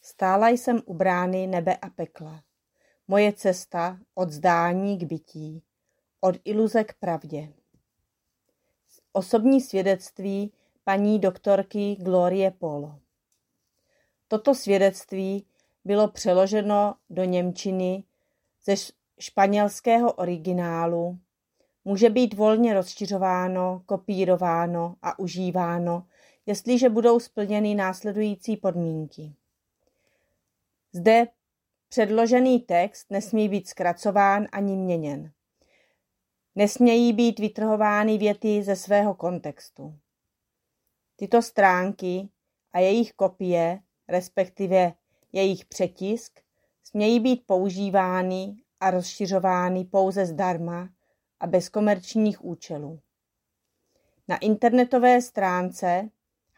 Stála jsem u brány nebe a pekla. Moje cesta od zdání k bytí, od iluze k pravdě. Osobní svědectví paní doktorky Glorie Polo. Toto svědectví bylo přeloženo do němčiny ze španělského originálu. Může být volně rozšiřováno, kopírováno a užíváno, jestliže budou splněny následující podmínky. Zde předložený text nesmí být zkracován ani měněn. Nesmějí být vytrhovány věty ze svého kontextu. Tyto stránky a jejich kopie, respektive jejich přetisk, smějí být používány a rozšiřovány pouze zdarma a bez komerčních účelů. Na internetové stránce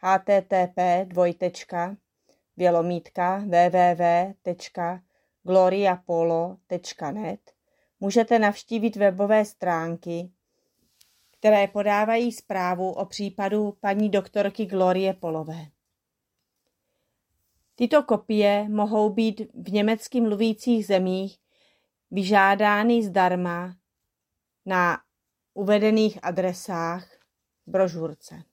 http://www.gloriapolo.net můžete navštívit webové stránky, které podávají zprávu o případu paní doktorky Glorie Polové. Tyto kopie mohou být v německy mluvících zemích vyžádány zdarma na uvedených adresách v brožurce.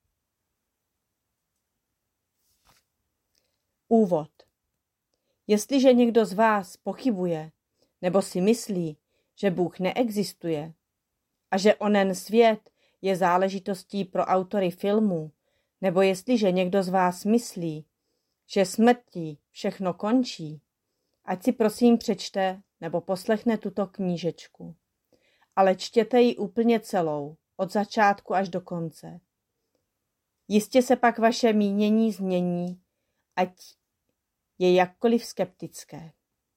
Úvod. Jestliže někdo z vás pochybuje nebo si myslí, že Bůh neexistuje a že onen svět je záležitostí pro autory filmů, nebo jestliže někdo z vás myslí, že smrtí všechno končí, ať si prosím přečte nebo poslechne tuto knížečku. Ale čtěte ji úplně celou, od začátku až do konce. Jistě se pak vaše mínění změní, ať je jakkoliv skeptické.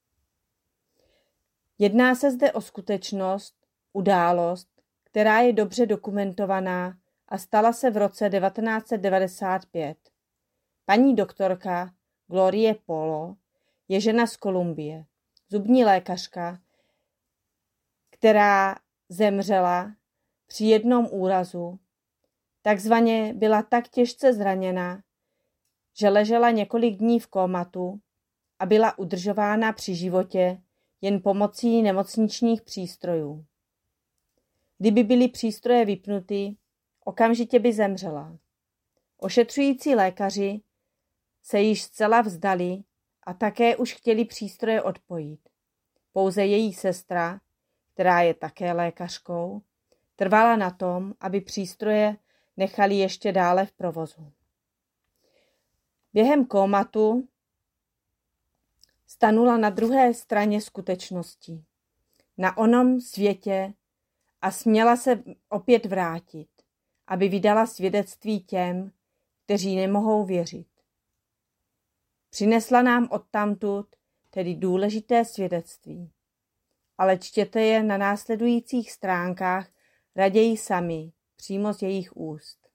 Jedná se zde o skutečnost, událost, která je dobře dokumentovaná a stala se v roce 1995. Paní doktorka Glorie Polo je žena z Kolumbie, zubní lékařka, která zemřela při jednom úrazu. Takzvaně byla tak těžce zraněna, že ležela několik dní v kómatu a byla udržována při životě jen pomocí nemocničních přístrojů. Kdyby byly přístroje vypnuty, okamžitě by zemřela. Ošetřující lékaři se již zcela vzdali a také už chtěli přístroje odpojit. Pouze její sestra, která je také lékařkou, trvala na tom, aby přístroje nechali ještě dále v provozu. Během kómatu stanula na druhé straně skutečnosti, na onom světě a směla se opět vrátit, aby vydala svědectví těm, kteří nemohou věřit. Přinesla nám odtamtud tedy důležité svědectví, ale čtěte je na následujících stránkách raději sami, přímo z jejich úst.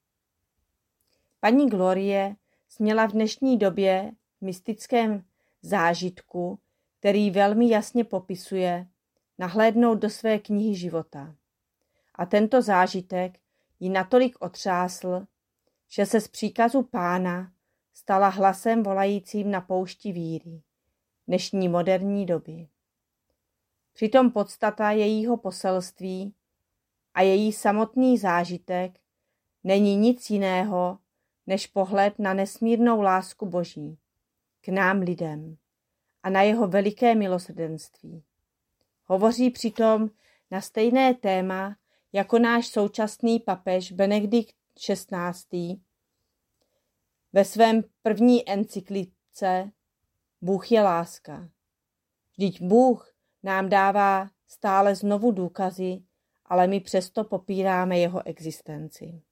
Paní Glorie směla v dnešní době v mystickém zážitku, který velmi jasně popisuje, nahlédnout do své knihy života. A tento zážitek ji natolik otřásl, že se z příkazu Pána stala hlasem volajícím na poušti víry dnešní moderní doby. Přitom podstata jejího poselství a její samotný zážitek není nic jiného, než pohled na nesmírnou lásku Boží k nám lidem a na jeho veliké milosrdenství. Hovoří přitom na stejné téma jako náš současný papež Benedikt XVI. Ve svém první encyklice Bůh je láska. Vždyť Bůh nám dává stále znovu důkazy, ale my přesto popíráme jeho existenci.